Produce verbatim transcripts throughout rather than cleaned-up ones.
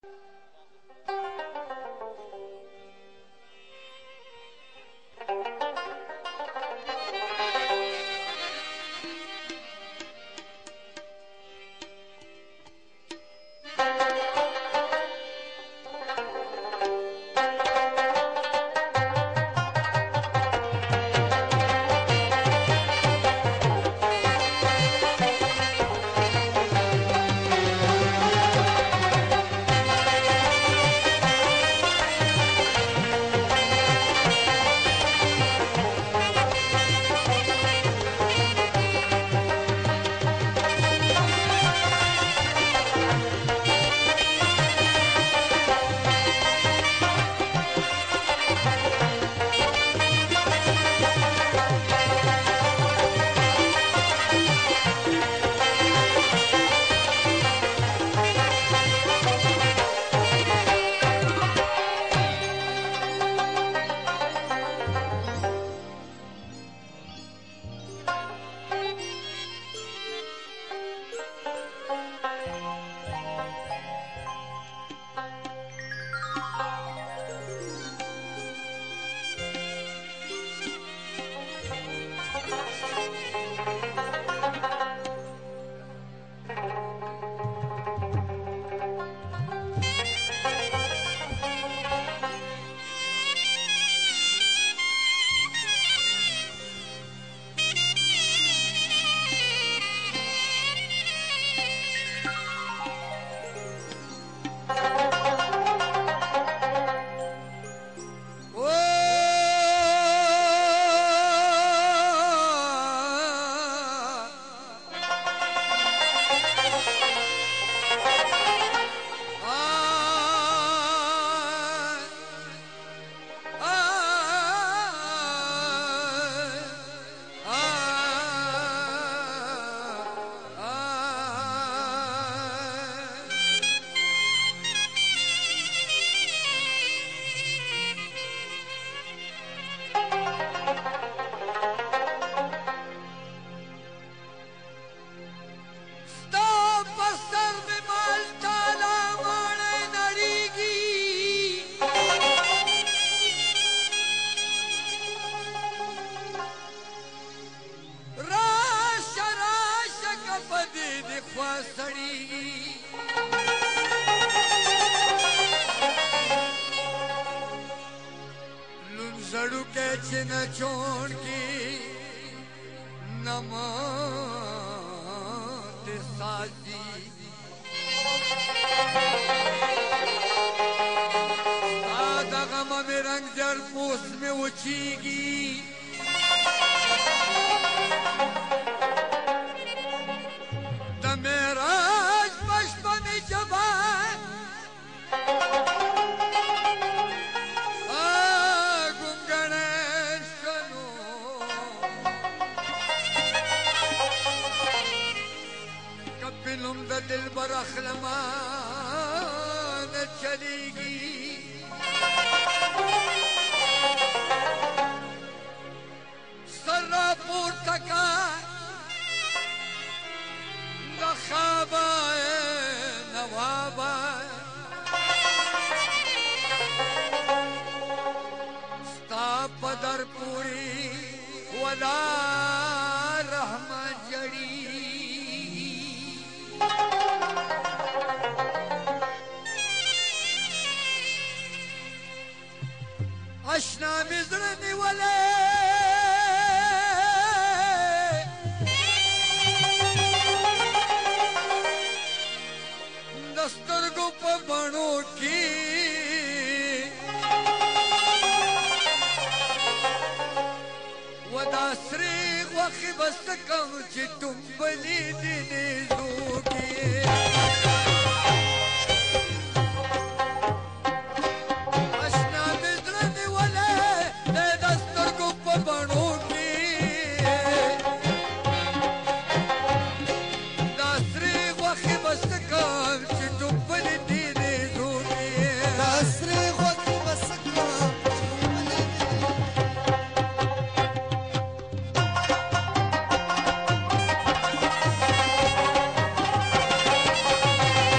Thank you.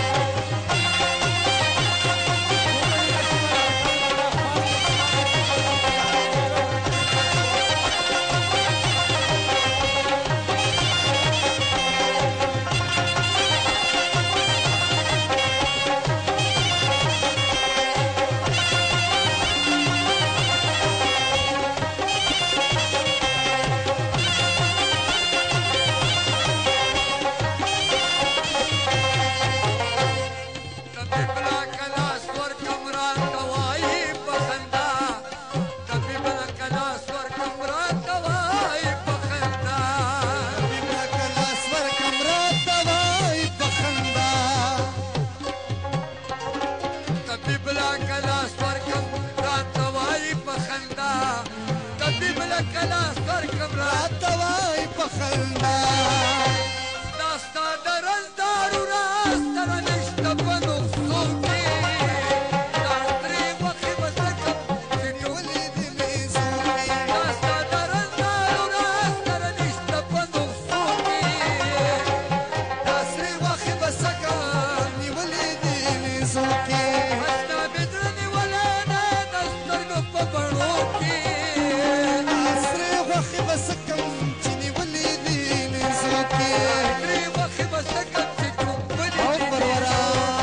خندا دا ستا د رزدارو راز سره نشته په نسخو کې دا سرې غوښې به څه کم چې نیولې دې نیزو کې دا ستا د رزدارو راز سره نشته په نسخو کې دا سرې غوښې به څه کم نیولې دې نیزو کې استا مې زړه نیولی دی د سترګو په بڼو کې دا سرې غوښې به څه کم چې نیولې دې نیزو کې سرې غوښې به څه کم چې ټومبلې او دي پرورا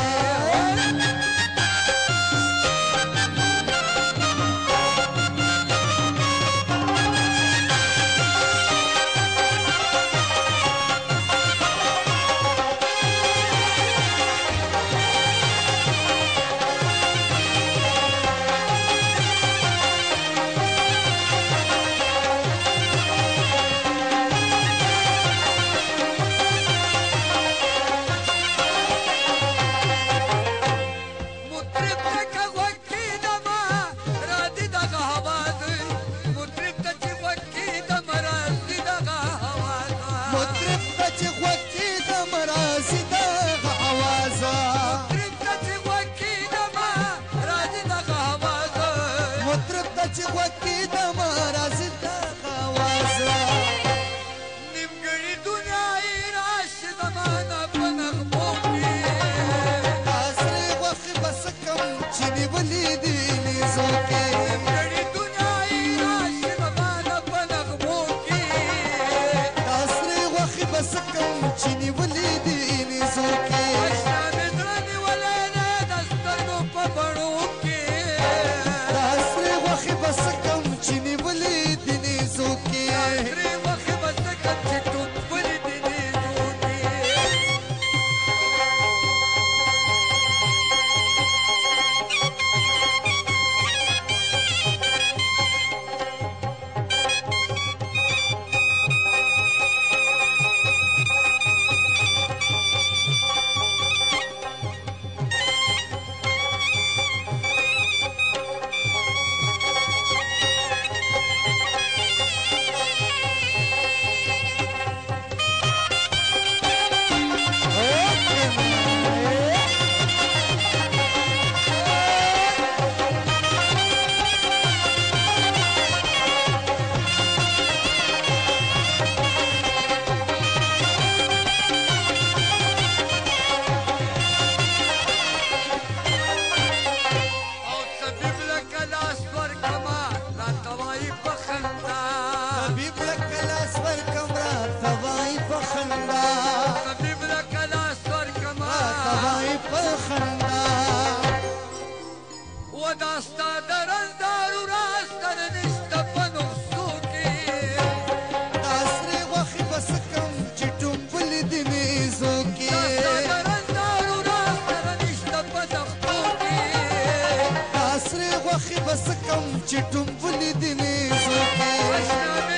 مطرب ته که غوږ کېږدمه راځي دغه اواز مطرب ته چې غوږ کېږدمه راځي دغه اواز مطرب ته چې غوږ کېږدم راځي دغه اوازه مطرب ته چې غوږ کېږدمه راځي دغه اواز مطرب ته چې غوږ کېږدم راځي دغه اوازه نیمګړې دنیایي راشي زمانه په نغمو کې دا سرې غوښې به څه کم چې نیولې دي نیزو کې نیمګړې دنیایي راشي زمانه په نغمو کې دا سرې غوښې به څه کم چې نیولې دي نیزو کې اشنا مې زړه نیولی دی د سترګو په بڼو کې دا سرې غوښې به څه کم چې نیولې دي نیزو کې سرې غوښې به څه کم چې ټومبلې دي نیزو کې او طبیب لکه لاس ورکمه راته وایي په خندا طبیب لکه لاس ورکم راته وایي په خندا طبیب لکه لاس ورکمه راته وایي په خندا و دا ستا د رزدارو راز سره نشته په نسخو کې دا سرې غوښې به څه کم چې ټومبلې دي نیزو کې دا ستا د رزدارو راز سره نشته په نسخو کې دا سرې غوښې به څه کم چې ټومبلې دي نیزو کې اشنا